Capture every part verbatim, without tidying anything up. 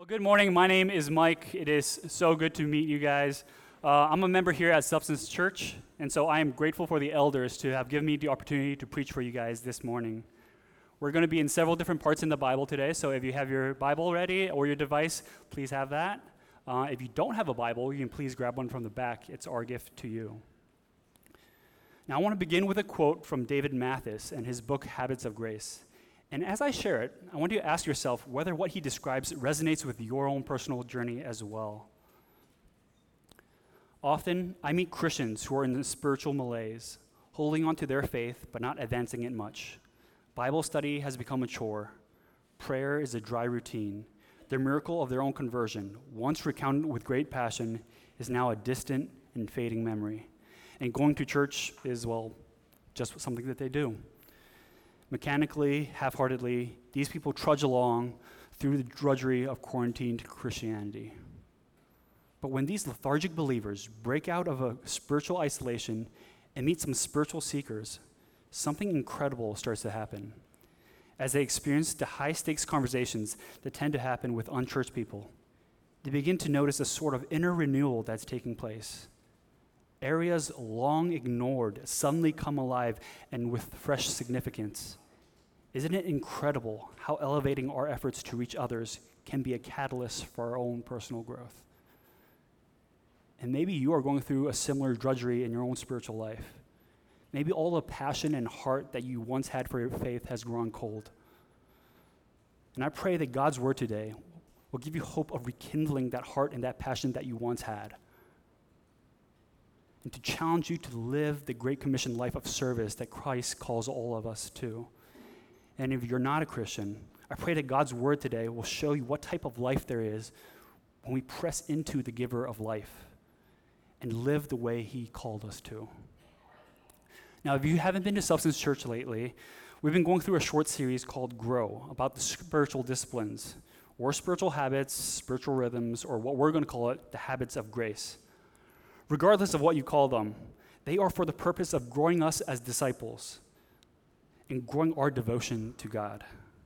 Well, good morning. My name is Mike. It is so good to meet you guys. Uh, I'm a member here at Substance Church, and so I am grateful for the elders to have given me the opportunity to preach for you guys this morning. We're going to be in several different parts in the Bible today, so if you have your Bible ready or your device, please have that. Uh, if you don't have a Bible, you can please grab one from the back. It's our gift to you. Now, I want to begin with a quote from David Mathis and his book, Habits of Grace. And as I share it, I want you to ask yourself whether what he describes resonates with your own personal journey as well. Often, I meet Christians who are in a spiritual malaise, holding on to their faith but not advancing it much. Bible study has become a chore. Prayer is a dry routine. The miracle of their own conversion, once recounted with great passion, is now a distant and fading memory. And going to church is, well, just something that they do. Mechanically, half-heartedly, these people trudge along through the drudgery of quarantined Christianity. But when these lethargic believers break out of a spiritual isolation and meet some spiritual seekers, something incredible starts to happen. As they experience the high-stakes conversations that tend to happen with unchurched people, they begin to notice a sort of inner renewal that's taking place. Areas long ignored suddenly come alive and with fresh significance. Isn't it incredible how elevating our efforts to reach others can be a catalyst for our own personal growth? And maybe you are going through a similar drudgery in your own spiritual life. Maybe all the passion and heart that you once had for your faith has grown cold. And I pray that God's word today will give you hope of rekindling that heart and that passion that you once had, and to challenge you to live the Great Commission life of service that Christ calls all of us to. And if you're not a Christian, I pray that God's word today will show you what type of life there is when we press into the giver of life and live the way he called us to. Now, if you haven't been to Substance Church lately, we've been going through a short series called Grow, about the spiritual disciplines, or spiritual habits, spiritual rhythms, or what we're going to call it, the habits of grace. Regardless of what you call them, they are for the purpose of growing us as disciples and growing our devotion to God,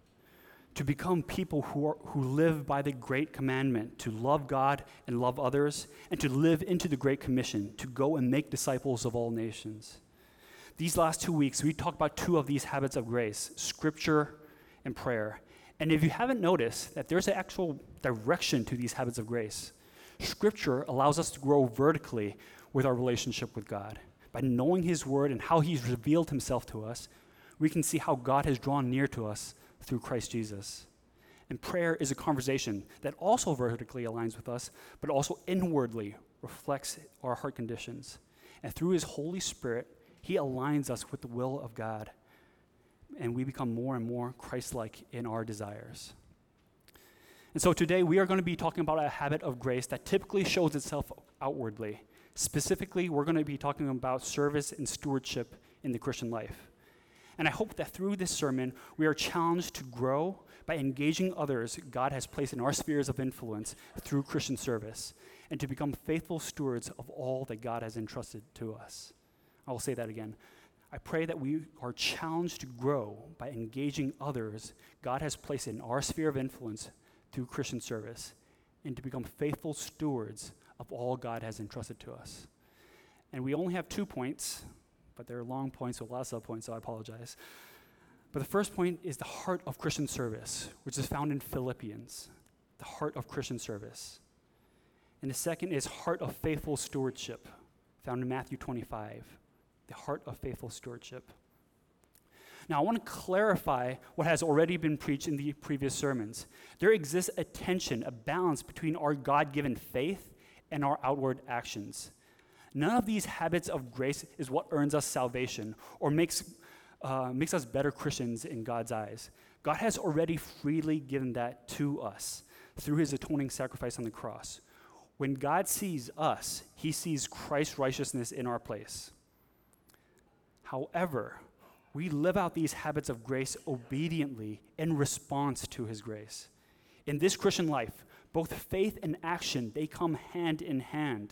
to become people who are, who live by the great commandment to love God and love others, and to live into the Great Commission to go and make disciples of all nations. These last two weeks, we talked about two of these habits of grace, scripture and prayer. And if you haven't noticed that there's an actual direction to these habits of grace, scripture allows us to grow vertically with our relationship with God. By knowing his word and how he's revealed himself to us, we can see how God has drawn near to us through Christ Jesus. And prayer is a conversation that also vertically aligns with us, but also inwardly reflects our heart conditions. And through his Holy Spirit, he aligns us with the will of God, and we become more and more Christ-like in our desires. And so today we are going to be talking about a habit of grace that typically shows itself outwardly. Specifically, we're going to be talking about service and stewardship in the Christian life. And I hope that through this sermon, we are challenged to grow by engaging others God has placed in our spheres of influence through Christian service, and to become faithful stewards of all that God has entrusted to us. I will say that again. I pray that we are challenged to grow by engaging others God has placed in our sphere of influence through Christian service, and to become faithful stewards of all God has entrusted to us. And we only have two points, but they're long points with lots of points, so I apologize. But the first point is the heart of Christian service, which is found in Philippians, the heart of Christian service. And the second is heart of faithful stewardship, found in Matthew twenty-five, the heart of faithful stewardship. Now, I want to clarify what has already been preached in the previous sermons. There exists a tension, a balance between our God-given faith and our outward actions. None of these habits of grace is what earns us salvation or makes, uh, makes us better Christians in God's eyes. God has already freely given that to us through his atoning sacrifice on the cross. When God sees us, he sees Christ's righteousness in our place. However, we live out these habits of grace obediently in response to his grace. In this Christian life, both faith and action, they come hand in hand.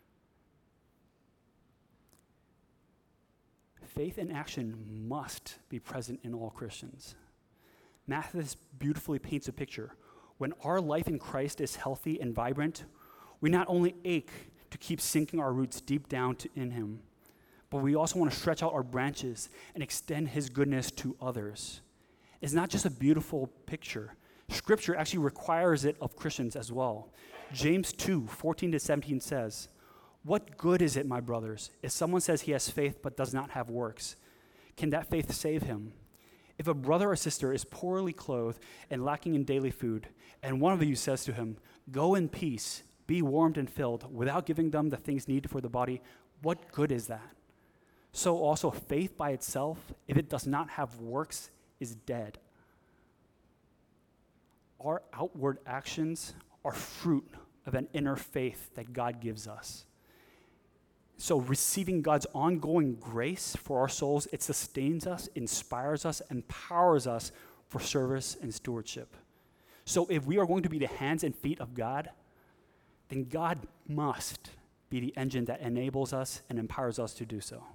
Faith and action must be present in all Christians. Mathis beautifully paints a picture. When our life in Christ is healthy and vibrant, we not only ache to keep sinking our roots deep down to, in him, but we also want to stretch out our branches and extend his goodness to others. It's not just a beautiful picture. Scripture actually requires it of Christians as well. James two, fourteen to seventeen says, "What good is it, my brothers, if someone says he has faith but does not have works? Can that faith save him? If a brother or sister is poorly clothed and lacking in daily food, and one of you says to him, 'Go in peace, be warmed and filled,' without giving them the things needed for the body, what good is that? So also faith by itself, if it does not have works, is dead." Our outward actions are fruit of an inner faith that God gives us. So receiving God's ongoing grace for our souls, it sustains us, inspires us, empowers us for service and stewardship. So if we are going to be the hands and feet of God, then God must be the engine that enables us and empowers us to do so.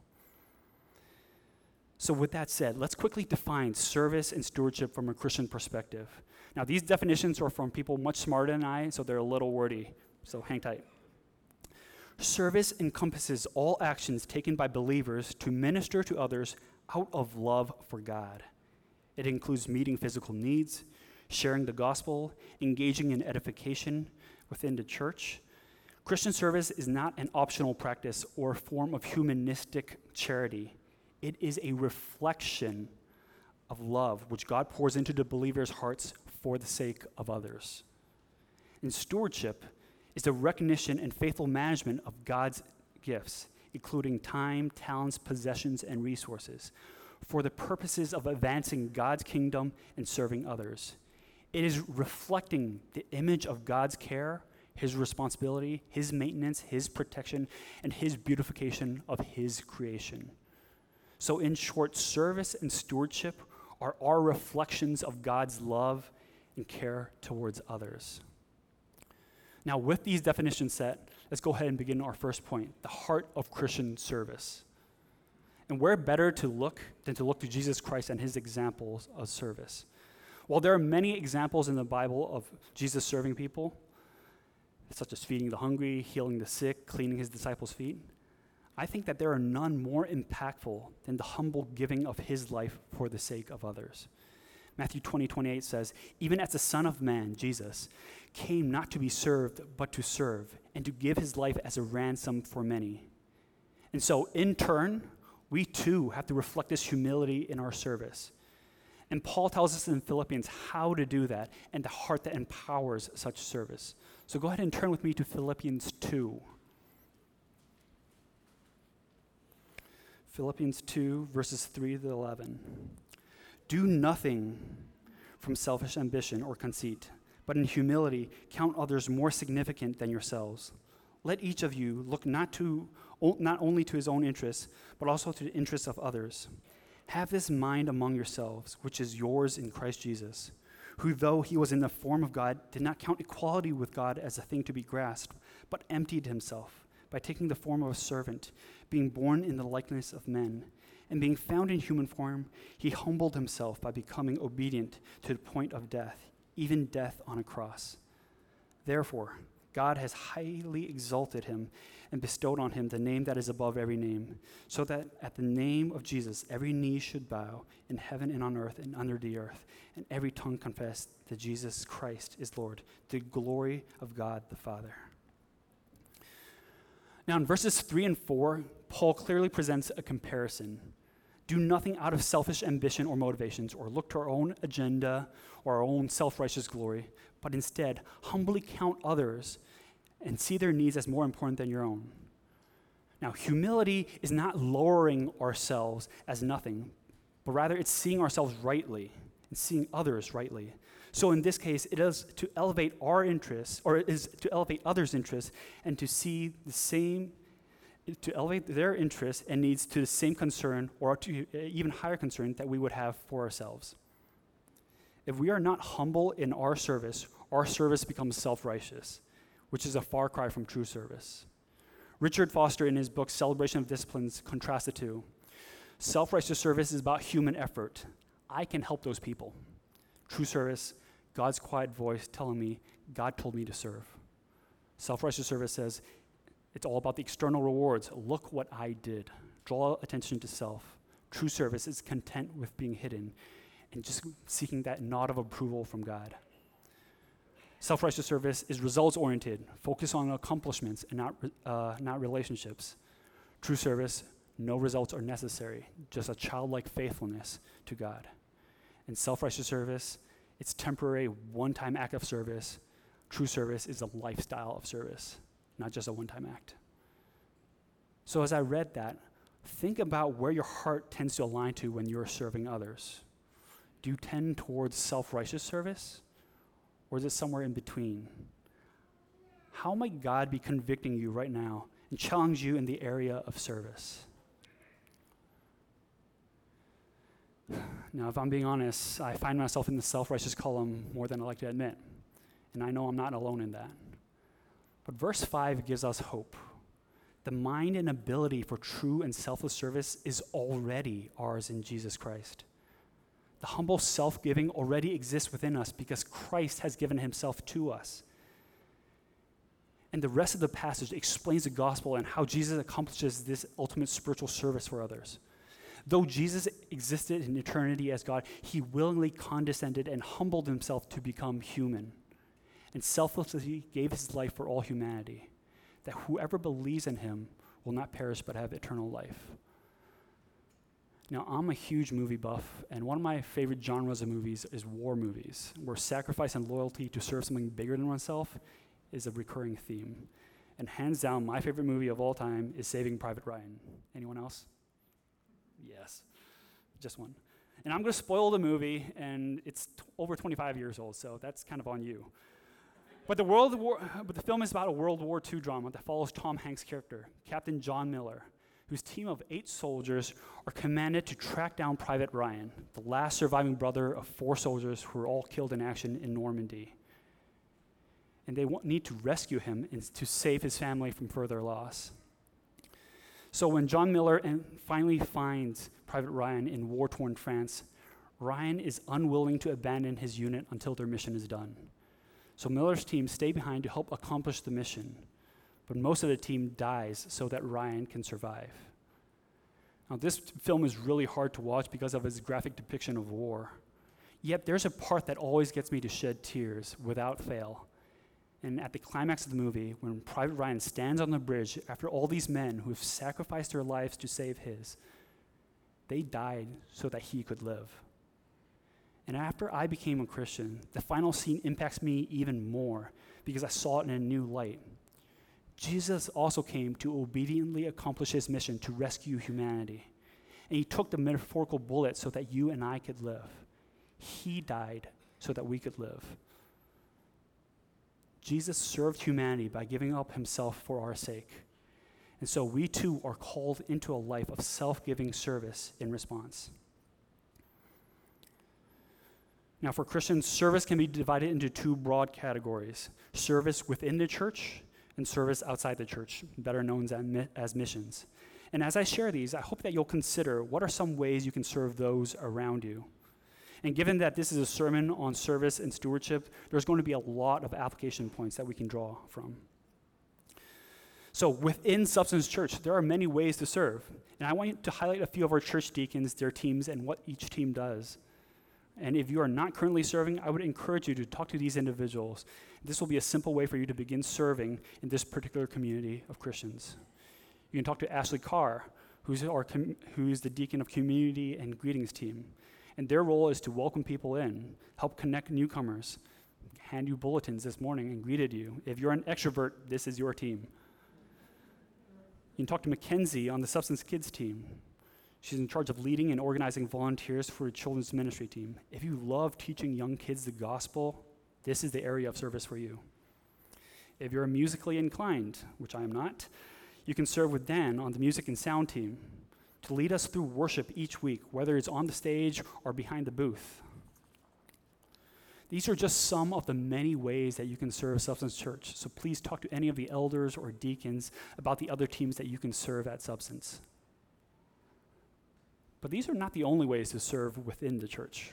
So with that said, let's quickly define service and stewardship from a Christian perspective. Now, these definitions are from people much smarter than I, so they're a little wordy, so hang tight. Service encompasses all actions taken by believers to minister to others out of love for God. It includes meeting physical needs, sharing the gospel, engaging in edification within the church. Christian service is not an optional practice or form of humanistic charity. It is a reflection of love which God pours into the believers' hearts for the sake of others. And stewardship is the recognition and faithful management of God's gifts, including time, talents, possessions, and resources, for the purposes of advancing God's kingdom and serving others. It is reflecting the image of God's care, his responsibility, his maintenance, his protection, and his beautification of his creation. So in short, service and stewardship are our reflections of God's love and care towards others. Now, with these definitions set, let's go ahead and begin our first point, the heart of Christian service. And where better to look than to look to Jesus Christ and his examples of service? While there are many examples in the Bible of Jesus serving people, such as feeding the hungry, healing the sick, cleaning his disciples' feet, I think that there are none more impactful than the humble giving of his life for the sake of others. Matthew twenty, twenty-eight says, "Even as the Son of Man, Jesus, came not to be served, but to serve, and to give his life as a ransom for many." And so, in turn, we too have to reflect this humility in our service. And Paul tells us in Philippians how to do that and the heart that empowers such service. So go ahead and turn with me to Philippians two. Philippians two, verses three to eleven. "Do nothing from selfish ambition or conceit, but in humility count others more significant than yourselves. Let each of you look not to not only to his own interests, but also to the interests of others. Have this mind among yourselves, which is yours in Christ Jesus, who, though he was in the form of God, did not count equality with God as a thing to be grasped, but emptied himself by taking the form of a servant, being born in the likeness of men. And being found in human form, he humbled himself by becoming obedient to the point of death, even death on a cross. Therefore, God has highly exalted him and bestowed on him the name that is above every name, so that at the name of Jesus every knee should bow in heaven and on earth and under the earth, and every tongue confess that Jesus Christ is Lord, to the glory of God the Father." Now in verses three and four, Paul clearly presents a comparison. Do nothing out of selfish ambition or motivations, or look to our own agenda or our own self-righteous glory, but instead humbly count others and see their needs as more important than your own. Now, humility is not lowering ourselves as nothing, but rather it's seeing ourselves rightly and seeing others rightly. So in this case, it is to elevate our interests, or it is to elevate others' interests, and to see the same, to elevate their interests and needs to the same concern, or to even higher concern that we would have for ourselves. If we are not humble in our service, our service becomes self-righteous, which is a far cry from true service. Richard Foster, in his book Celebration of Disciplines, contrasts the two. Self-righteous service is about human effort. I can help those people. True service, God's quiet voice telling me, God told me to serve. Self-righteous service says, it's all about the external rewards. Look what I did. Draw attention to self. True service is content with being hidden and just seeking that nod of approval from God. Self-righteous service is results-oriented, focus on accomplishments and not, uh, not relationships. True service, no results are necessary, just a childlike faithfulness to God. And self-righteous service, it's temporary, one-time act of service. True service is a lifestyle of service, not just a one-time act. So as I read that, think about where your heart tends to align to when you're serving others. Do you tend towards self-righteous service, or is it somewhere in between? How might God be convicting you right now and challenge you in the area of service? Now, if I'm being honest, I find myself in the self-righteous column more than I like to admit, and I know I'm not alone in that. But verse five gives us hope. The mind and ability for true and selfless service is already ours in Jesus Christ. The humble self-giving already exists within us because Christ has given himself to us. And the rest of the passage explains the gospel and how Jesus accomplishes this ultimate spiritual service for others. Though Jesus existed in eternity as God, he willingly condescended and humbled himself to become human, and selflessly gave his life for all humanity, that whoever believes in him will not perish but have eternal life. Now, I'm a huge movie buff, and one of my favorite genres of movies is war movies, where sacrifice and loyalty to serve something bigger than oneself is a recurring theme. And hands down, my favorite movie of all time is Saving Private Ryan. Anyone else? Yes, just one. And I'm going to spoil the movie, and it's t- over twenty-five years old, so that's kind of on you. But the World War, but the film is about a World War Two drama that follows Tom Hanks' character, Captain John Miller, whose team of eight soldiers are commanded to track down Private Ryan, the last surviving brother of four soldiers who were all killed in action in Normandy. And they want, need to rescue him and to save his family from further loss. So when John Miller and finally finds Private Ryan in war-torn France, Ryan is unwilling to abandon his unit until their mission is done. So Miller's team stay behind to help accomplish the mission, but most of the team dies so that Ryan can survive. Now, this film is really hard to watch because of its graphic depiction of war. Yet there's a part that always gets me to shed tears without fail. And at the climax of the movie, when Private Ryan stands on the bridge after all these men who have sacrificed their lives to save his, they died so that he could live. And after I became a Christian, the final scene impacts me even more because I saw it in a new light. Jesus also came to obediently accomplish his mission to rescue humanity. And he took the metaphorical bullet so that you and I could live. He died so that we could live. Jesus served humanity by giving up himself for our sake. And so we too are called into a life of self-giving service in response. Now, for Christians, service can be divided into two broad categories: service within the church and service outside the church, better known as missions. And as I share these, I hope that you'll consider what are some ways you can serve those around you. And given that this is a sermon on service and stewardship, there's going to be a lot of application points that we can draw from. So within Substance Church, there are many ways to serve. And I want to highlight a few of our church deacons, their teams, and what each team does. And if you are not currently serving, I would encourage you to talk to these individuals. This will be a simple way for you to begin serving in this particular community of Christians. You can talk to Ashley Carr, who's, our com- who's the deacon of community and greetings team. And their role is to welcome people in, help connect newcomers, hand you bulletins this morning and greeted you. If you're an extrovert, this is your team. You can talk to Mackenzie on the Substance Kids team. She's in charge of leading and organizing volunteers for a children's ministry team. If you love teaching young kids the gospel, this is the area of service for you. If you're musically inclined, which I am not, you can serve with Dan on the music and sound team to lead us through worship each week, whether it's on the stage or behind the booth. These are just some of the many ways that you can serve Substance Church, so please talk to any of the elders or deacons about the other teams that you can serve at Substance. But these are not the only ways to serve within the church.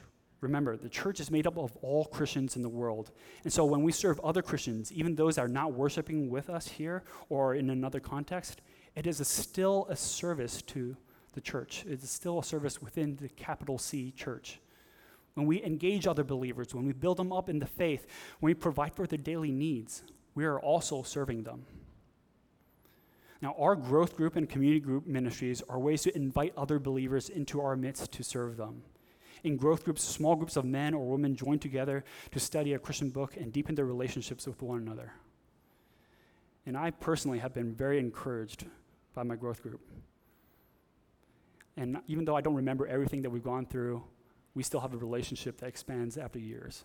Remember, the church is made up of all Christians in the world. And so when we serve other Christians, even those that are not worshiping with us here or in another context, it is a still a service to the church. It is still a service within the capital C church. When we engage other believers, when we build them up in the faith, when we provide for their daily needs, we are also serving them. Now, our growth group and community group ministries are ways to invite other believers into our midst to serve them. In growth groups, small groups of men or women join together to study a Christian book and deepen their relationships with one another. And I personally have been very encouraged by my growth group. And even though I don't remember everything that we've gone through, we still have a relationship that expands after years.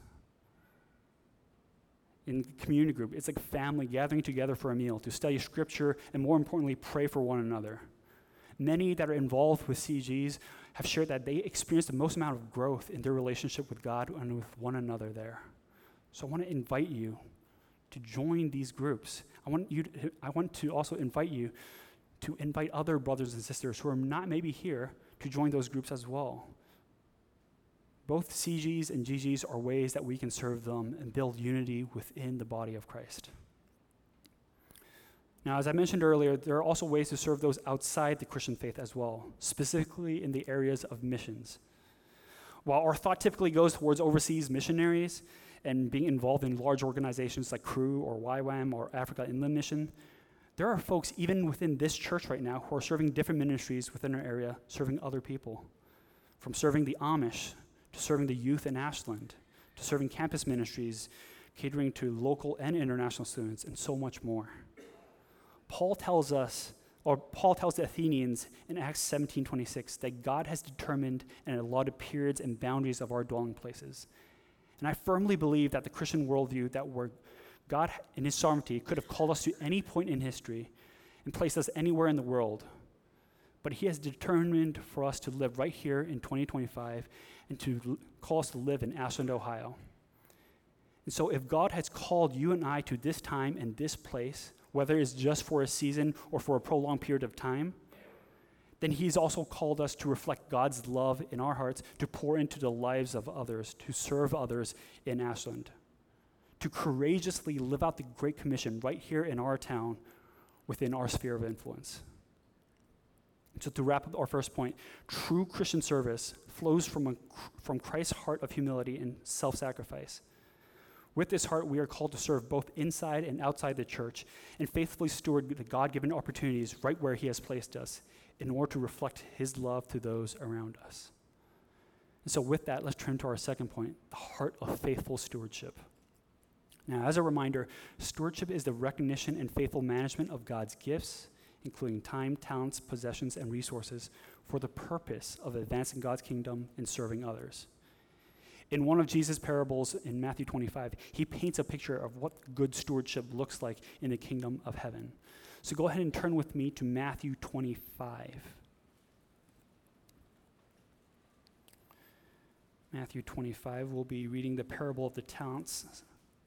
In community group, it's like family gathering together for a meal to study scripture and, more importantly, pray for one another. Many that are involved with C Gs have shared that they experience the most amount of growth in their relationship with God and with one another there. So I want to invite you to join these groups. I want you to, I want to also invite you to invite other brothers and sisters who are not maybe here to join those groups as well. Both C Gs and G Gs are ways that we can serve them and build unity within the body of Christ. Now, as I mentioned earlier, there are also ways to serve those outside the Christian faith as well, specifically in the areas of missions. While our thought typically goes towards overseas missionaries and being involved in large organizations like Cru or Y WAM or Africa Inland Mission, there are folks even within this church right now who are serving different ministries within our area, serving other people. From serving the Amish, to serving the youth in Ashland, to serving campus ministries, catering to local and international students, and so much more. Paul tells us, or Paul tells the Athenians in Acts seventeen twenty-six, that God has determined and allotted periods and boundaries of our dwelling places. And I firmly believe that the Christian worldview that we're, God in his sovereignty could have called us to any point in history and placed us anywhere in the world. But he has determined for us to live right here in twenty twenty-five and to l- call us to live in Ashland, Ohio. And so if God has called you and I to this time and this place, whether it's just for a season or for a prolonged period of time, then he's also called us to reflect God's love in our hearts, to pour into the lives of others, to serve others in Ashland, to courageously live out the Great Commission right here in our town within our sphere of influence. So to wrap up our first point, true Christian service flows from, a, from Christ's heart of humility and self-sacrifice. With this heart, we are called to serve both inside and outside the church and faithfully steward the God-given opportunities right where he has placed us in order to reflect his love to those around us. And so with that, let's turn to our second point, the heart of faithful stewardship. Now, as a reminder, stewardship is the recognition and faithful management of God's gifts, including time, talents, possessions, and resources, for the purpose of advancing God's kingdom and serving others. In one of Jesus' parables in Matthew twenty-five, he paints a picture of what good stewardship looks like in the kingdom of heaven. So go ahead and turn with me to Matthew twenty-five. Matthew twenty-five, we'll be reading the parable of the talents.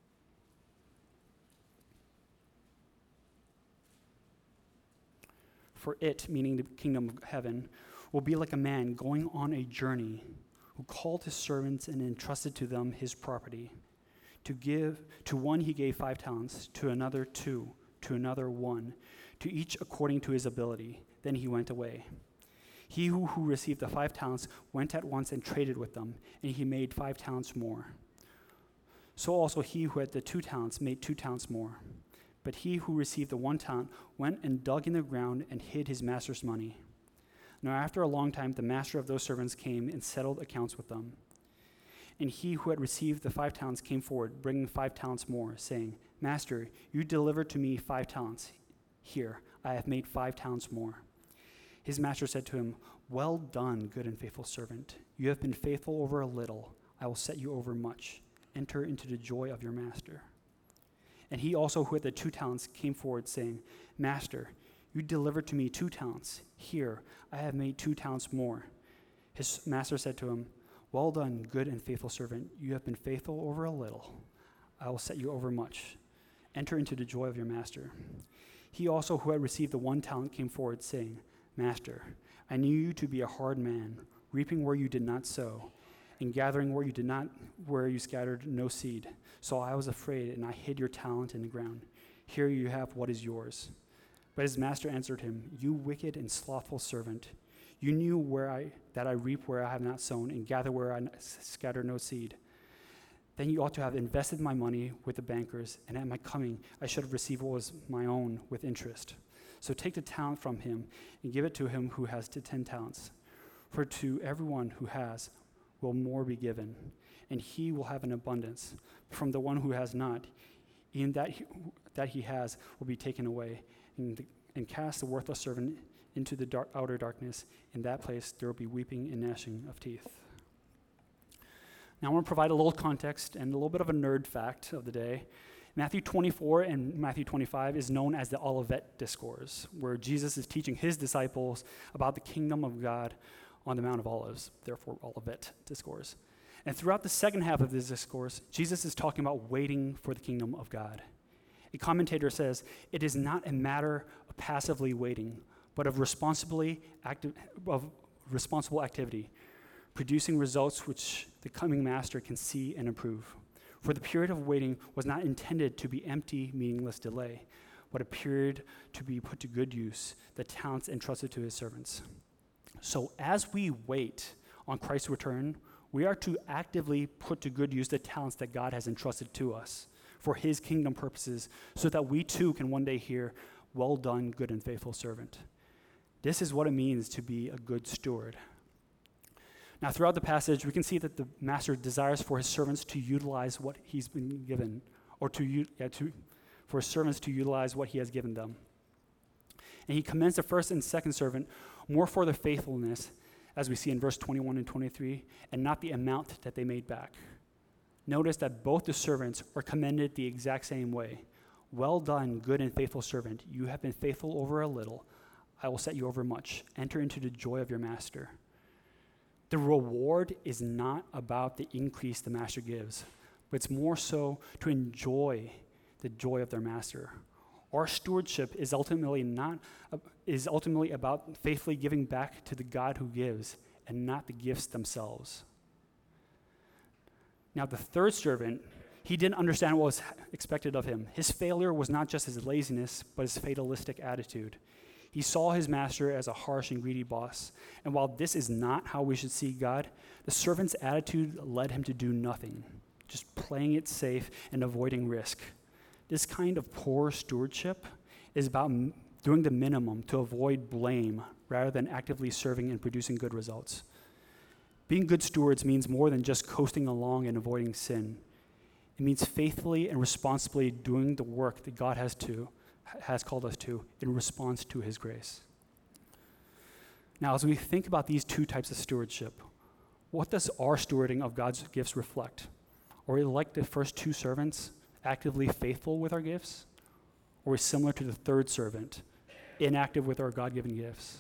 For it, meaning the kingdom of heaven, will be like a man going on a journey who called his servants and entrusted to them his property. To give to one he gave five talents, to another two, to another one, to each according to his ability. Then he went away. He who, who received the five talents went at once and traded with them, and he made five talents more. So also he who had the two talents made two talents more. But he who received the one talent went and dug in the ground and hid his master's money. Now after a long time, the master of those servants came and settled accounts with them. And he who had received the five talents came forward, bringing five talents more, saying, Master, you delivered to me five talents. Here, I have made five talents more. His master said to him, Well done, good and faithful servant. You have been faithful over a little. I will set you over much. Enter into the joy of your master. And he also who had the two talents came forward, saying, Master, you delivered to me two talents. Here, I have made two talents more. His master said to him, Well done, good and faithful servant. You have been faithful over a little. I will set you over much. Enter into the joy of your master. He also who had received the one talent came forward, saying, Master, I knew you to be a hard man, reaping where you did not sow, and gathering where you did not, where you scattered no seed. So I was afraid, and I hid your talent in the ground. Here you have what is yours." But his master answered him, "You wicked and slothful servant. You knew where I that I reap where I have not sown, and gather where I scatter no seed. Then you ought to have invested my money with the bankers, and at my coming I should have received what was my own with interest. So take the talent from him and give it to him who has t- ten talents. For to everyone who has will more be given, and he will have an abundance. From the one who has not, even that he, that he has will be taken away, and, the, and cast the worthless servant into the dark, outer darkness. In that place there will be weeping and gnashing of teeth." Now I want to provide a little context and a little bit of a nerd fact of the day. Matthew twenty-four and Matthew twenty-five is known as the Olivet Discourse, where Jesus is teaching his disciples about the kingdom of God on the Mount of Olives, therefore Olivet Discourse. And throughout the second half of this discourse, Jesus is talking about waiting for the kingdom of God. A commentator says, "It is not a matter of passively waiting, but of responsibly active, of responsible activity, producing results which the coming master can see and approve. For the period of waiting was not intended to be empty, meaningless delay, but a period to be put to good use, the talents entrusted to his servants." So as we wait on Christ's return, we are to actively put to good use the talents that God has entrusted to us for his kingdom purposes, so that we too can one day hear, "Well done, good and faithful servant." This is what it means to be a good steward. Now, throughout the passage, we can see that the master desires for his servants to utilize what he's been given, or to, yeah, to for his servants to utilize what he has given them. And he commends the first and second servant more for their faithfulness, as we see in verse twenty-one and twenty-three, and not the amount that they made back. Notice that both the servants are commended the exact same way. "Well done, good and faithful servant. You have been faithful over a little. I will set you over much. Enter into the joy of your master." The reward is not about the increase the master gives, but it's more so to enjoy the joy of their master. Our stewardship is ultimately not uh, is ultimately about faithfully giving back to the God who gives, and not the gifts themselves. Now, the third servant, he didn't understand what was expected of him. His failure was not just his laziness, but his fatalistic attitude. He saw his master as a harsh and greedy boss. And while this is not how we should see God, the servant's attitude led him to do nothing, just playing it safe and avoiding risk. This kind of poor stewardship is about m- doing the minimum to avoid blame rather than actively serving and producing good results. Being good stewards means more than just coasting along and avoiding sin. It means faithfully and responsibly doing the work that God has to has called us to in response to his grace. Now, as we think about these two types of stewardship, what does our stewarding of God's gifts reflect? Are we like the first two servants, actively faithful with our gifts? Or are we similar to the third servant, inactive with our God-given gifts?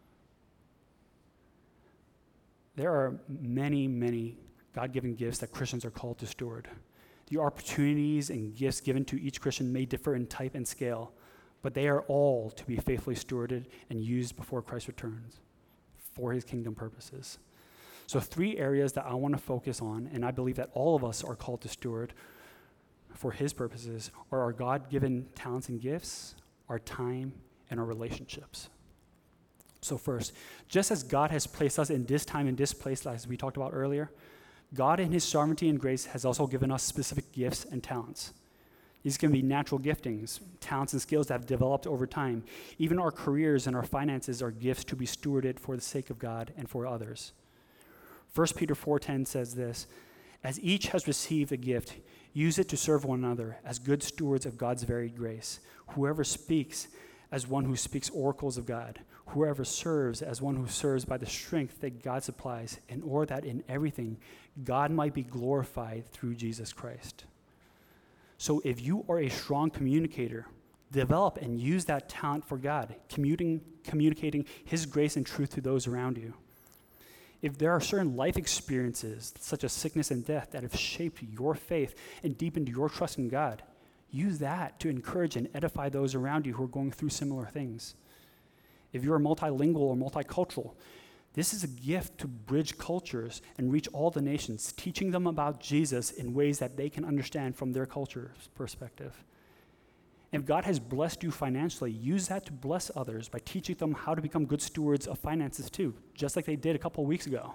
There are many, many God-given gifts that Christians are called to steward. The opportunities and gifts given to each Christian may differ in type and scale, but they are all to be faithfully stewarded and used before Christ returns for his kingdom purposes. So three areas that I want to focus on, and I believe that all of us are called to steward for his purposes, are our God-given talents and gifts, our time, and our relationships. So first, just as God has placed us in this time and this place, as we talked about earlier, God in his sovereignty and grace has also given us specific gifts and talents. These can be natural giftings, talents and skills that have developed over time. Even our careers and our finances are gifts to be stewarded for the sake of God and for others. First Peter four ten says this, "As each has received a gift, use it to serve one another as good stewards of God's varied grace. Whoever speaks as one who speaks oracles of God. Whoever serves as one who serves by the strength that God supplies, in order that in everything God might be glorified through Jesus Christ." So if you are a strong communicator, develop and use that talent for God, commuting, communicating his grace and truth to those around you. If there are certain life experiences, such as sickness and death, that have shaped your faith and deepened your trust in God, use that to encourage and edify those around you who are going through similar things. If you're multilingual or multicultural, This is a gift to bridge cultures and reach all the nations, teaching them about Jesus in ways that they can understand from their culture's perspective. If God has blessed you financially, use that to bless others by teaching them how to become good stewards of finances too, just like they did a couple of weeks ago.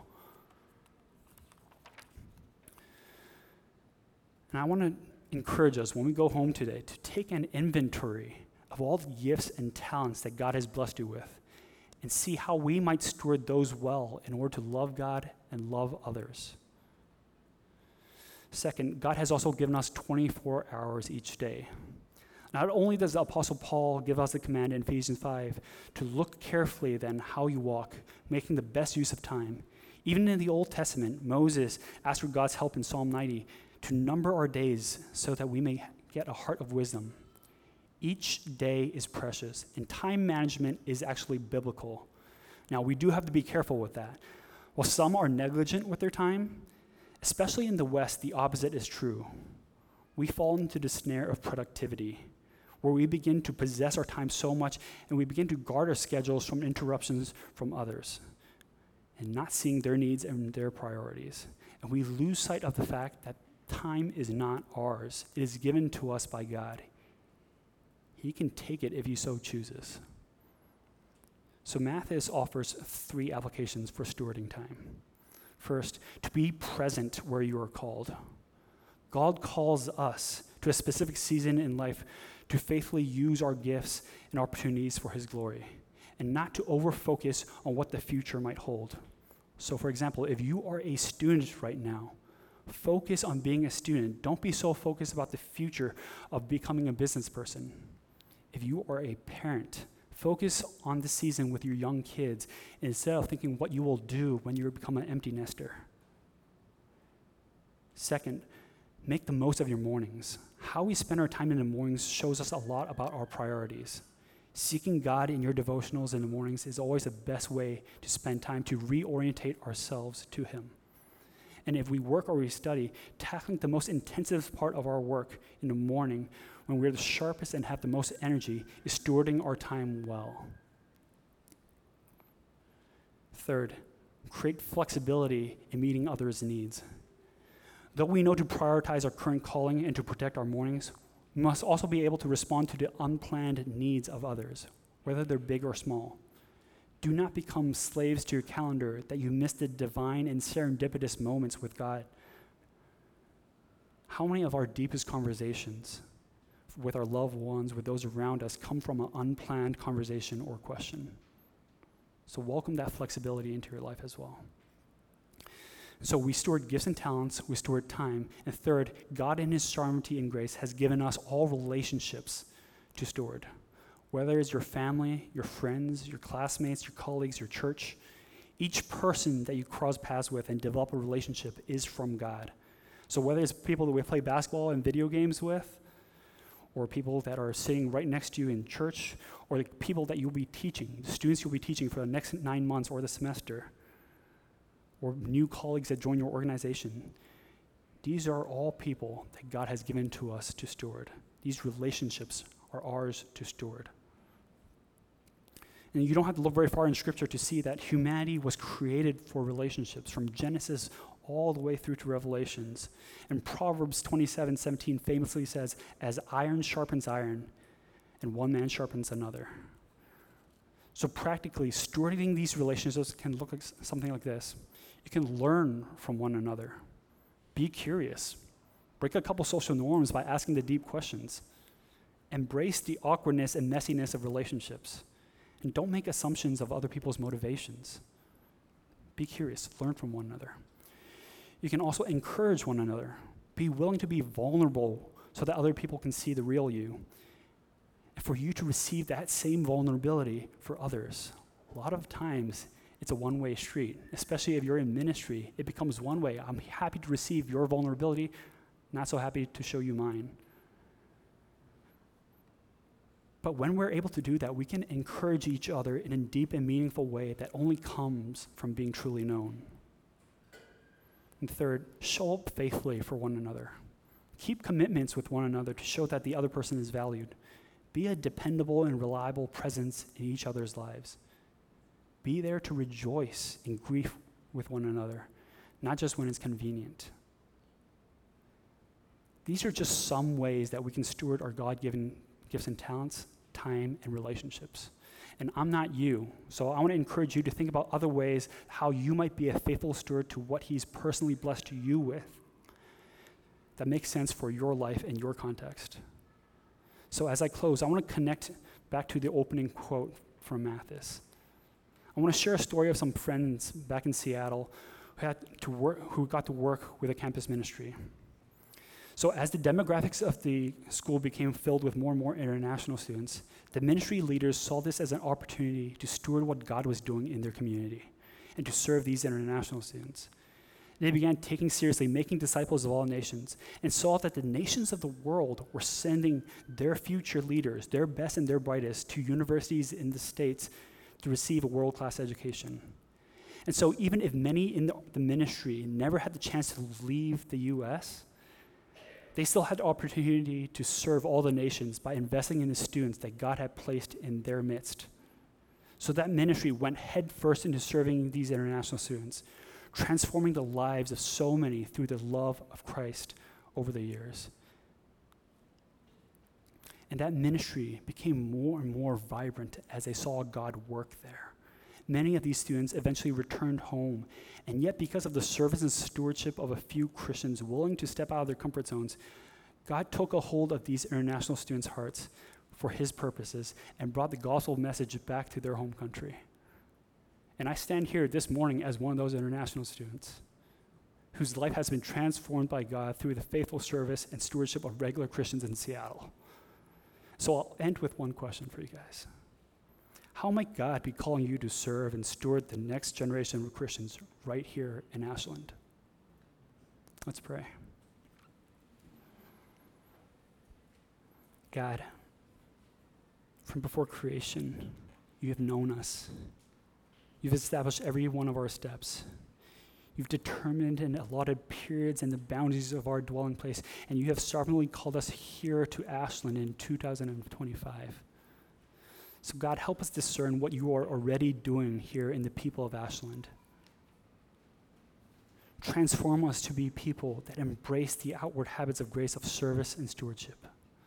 And I want to encourage us when we go home today to take an inventory of all the gifts and talents that God has blessed you with and see how we might steward those well in order to love God and love others. Second, God has also given us twenty-four hours each day. Not only does the Apostle Paul give us the command in Ephesians five to look carefully then how you walk, making the best use of time. Even in the Old Testament, Moses asked for God's help in Psalm ninety to number our days so that we may get a heart of wisdom. Each day is precious, and time management is actually biblical. Now, we do have to be careful with that. While some are negligent with their time, especially in the West, the opposite is true. We fall into the snare of productivity, where we begin to possess our time so much and we begin to guard our schedules from interruptions from others and not seeing their needs and their priorities. And we lose sight of the fact that time is not ours. It is given to us by God. He can take it if he so chooses. So Matthes offers three applications for stewarding time. First, to be present where you are called. God calls us to a specific season in life to faithfully use our gifts and opportunities for his glory, and not to over-focus on what the future might hold. So for example, if you are a student right now, focus on being a student. Don't be so focused about the future of becoming a business person. If you are a parent, focus on the season with your young kids instead of thinking what you will do when you become an empty nester. Second, make the most of your mornings. How we spend our time in the mornings shows us a lot about our priorities. Seeking God in your devotionals in the mornings is always the best way to spend time to reorientate ourselves to him. And if we work or we study, tackling the most intensive part of our work in the morning when we're the sharpest and have the most energy is stewarding our time well. Third, create flexibility in meeting others' needs. Though we know to prioritize our current calling and to protect our mornings, we must also be able to respond to the unplanned needs of others, whether they're big or small. Do not become slaves to your calendar that you miss the divine and serendipitous moments with God. How many of our deepest conversations with our loved ones, with those around us, come from an unplanned conversation or question? So welcome that flexibility into your life as well. So we steward gifts and talents, we steward time, and third, God in his sovereignty and grace has given us all relationships to steward. Whether it's your family, your friends, your classmates, your colleagues, your church, each person that you cross paths with and develop a relationship is from God. So whether it's people that we play basketball and video games with, or people that are sitting right next to you in church, or the people that you'll be teaching, the students you'll be teaching for the next nine months or the semester, or new colleagues that join your organization, these are all people that God has given to us to steward. These relationships are ours to steward. And you don't have to look very far in Scripture to see that humanity was created for relationships from Genesis all the way through to Revelations. And Proverbs twenty-seven seventeen famously says, as iron sharpens iron, and one man sharpens another. So practically, stewarding these relationships can look like something like this. You can learn from one another. Be curious. Break a couple social norms by asking the deep questions. Embrace the awkwardness and messiness of relationships. And don't make assumptions of other people's motivations. Be curious. Learn from one another. You can also encourage one another. Be willing to be vulnerable so that other people can see the real you. And for you to receive that same vulnerability for others. A lot of times, it's a one-way street. Especially if you're in ministry, it becomes one way. I'm happy to receive your vulnerability, not so happy to show you mine. But when we're able to do that, we can encourage each other in a deep and meaningful way that only comes from being truly known. And third, show up faithfully for one another. Keep commitments with one another to show that the other person is valued. Be a dependable and reliable presence in each other's lives. Be there to rejoice in grief with one another, not just when it's convenient. These are just some ways that we can steward our God-given gifts and talents, time, and relationships. And I'm not you, so I want to encourage you to think about other ways how you might be a faithful steward to what he's personally blessed you with that makes sense for your life and your context. So as I close, I want to connect back to the opening quote from Mathis. I want to share a story of some friends back in Seattle who had to work, who got to work with a campus ministry. So as the demographics of the school became filled with more and more international students, the ministry leaders saw this as an opportunity to steward what God was doing in their community and to serve these international students. They began taking seriously making disciples of all nations and saw that the nations of the world were sending their future leaders, their best and their brightest, to universities in the States to receive a world-class education. And so even if many in the, the ministry never had the chance to leave the U S, they still had the opportunity to serve all the nations by investing in the students that God had placed in their midst. So that ministry went headfirst into serving these international students, transforming the lives of so many through the love of Christ over the years. And that ministry became more and more vibrant as they saw God work there. Many of these students eventually returned home, and yet because of the service and stewardship of a few Christians willing to step out of their comfort zones, God took a hold of these international students' hearts for his purposes and brought the gospel message back to their home country. And I stand here this morning as one of those international students whose life has been transformed by God through the faithful service and stewardship of regular Christians in Seattle. So I'll end with one question for you guys. How might God be calling you to serve and steward the next generation of Christians right here in Ashland? Let's pray. God, from before creation, you have known us. You've established every one of our steps. You've determined and allotted periods and the boundaries of our dwelling place, and you have sovereignly called us here to Ashland in two thousand twenty-five. So God, help us discern what you are already doing here in the people of Ashland. Transform us to be people that embrace the outward habits of grace of service and stewardship,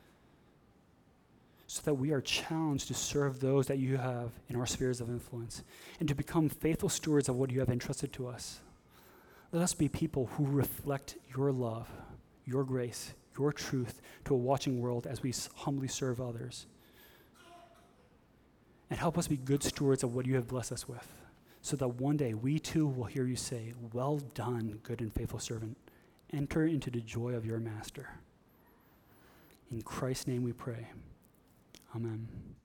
so that we are challenged to serve those that you have in our spheres of influence and to become faithful stewards of what you have entrusted to us. Let us be people who reflect your love, your grace, your truth to a watching world as we humbly serve others. And help us be good stewards of what you have blessed us with, so that one day we too will hear you say, "Well done, good and faithful servant. Enter into the joy of your master." In Christ's name we pray. Amen.